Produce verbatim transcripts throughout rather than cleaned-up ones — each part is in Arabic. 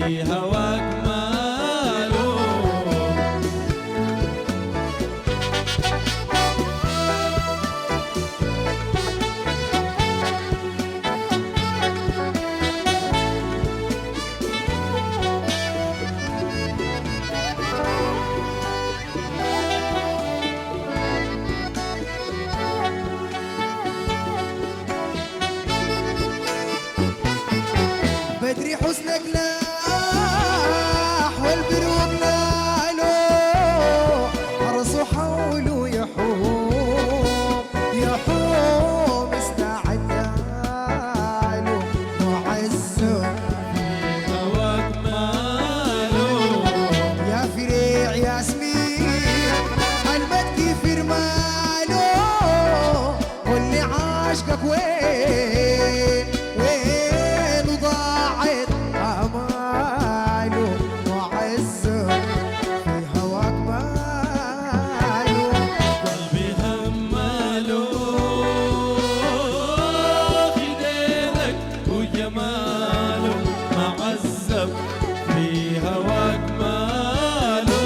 هواك ماله. بدري حسنك لاح والبرود نالو، حرصوا حولوا يحوم يحوم استعد له معزه هواك ماله. يا فريع ياسمين المدكي في رماله، واللي عاشقك وين وين وضاعت اماله وعزه في هواك ماله. قلبي هماله خديلك وجماله، معذب في هواك ماله.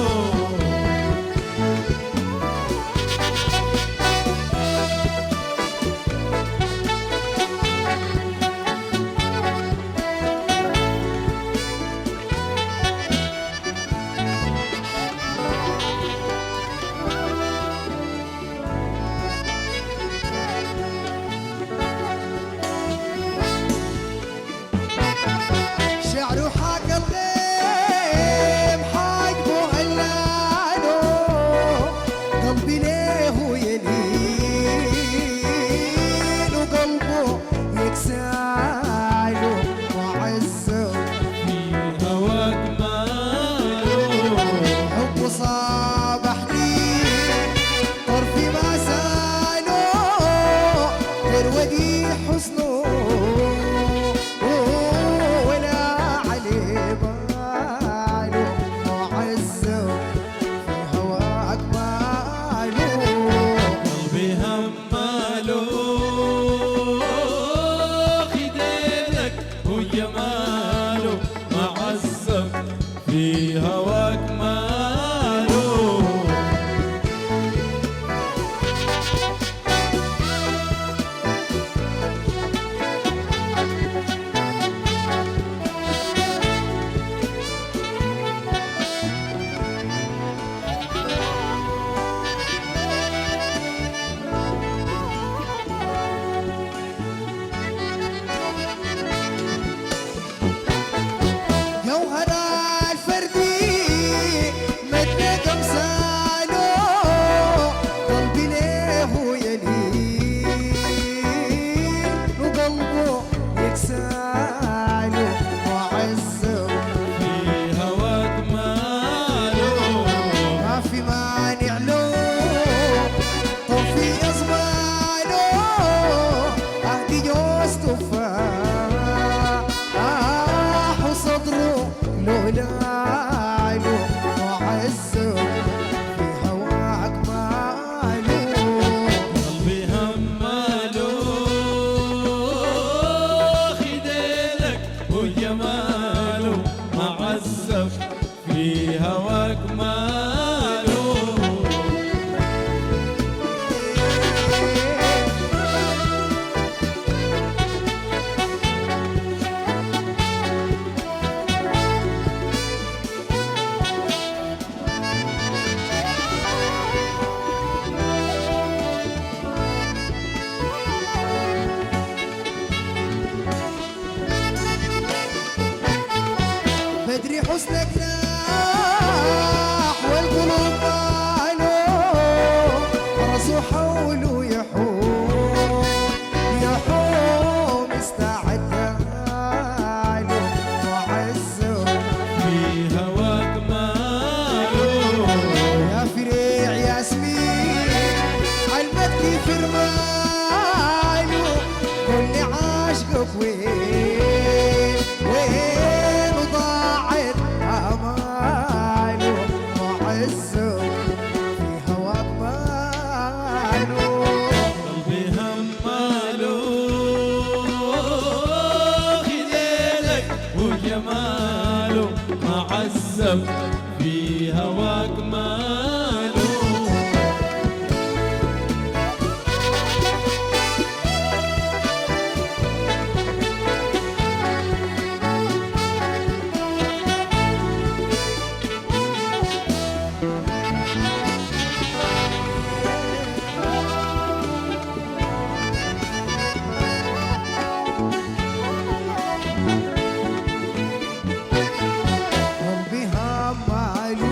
شعره حاك الغيم حاجبه هلانه، قلبي ليه يلين وقلبه يكساله وعزه في هواك ماله. حبه صابحني طرفي ما ساله، غير ودي حسنه ولا عليه باله وعزه في هواك ماله. قلبي هماله خديلك وجماله، معذب في هواك ماله. جوهر الفردي مثل تمثاله، قلبي ليه يلين وقلبه يكساله وعزه في هواك ماله. ما في مانع له طفي أزماله، أهدي جوز تفاح وصدره لولاله وعزه في هواك ماله. قلبي هماله خديلك وجماله، معذب في هواك ماله. بدري حسنك لاح والقلوب ماله، حرصوا حوله يحوم يحوم استعد له وعزه في هواك ماله. يا فريع ياسمين المدكي في رماله، واللي عاشقك وين وين وضاعت اماله وعزه في هواك ماله. قلبي هماله خديلك وجماله، معذب في هواك ماله. قلبي هماله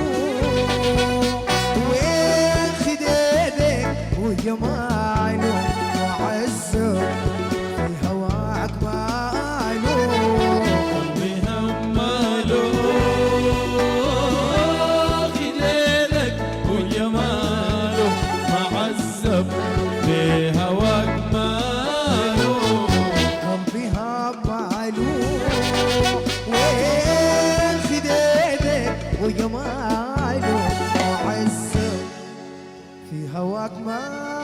وين خديدك وجماله وعزه في هواك ماله. قلبي هماله خليلك وجماله معذب في هواك ماله. قلبي هماله وين خديدك وجماله وعزه في هواك ماله.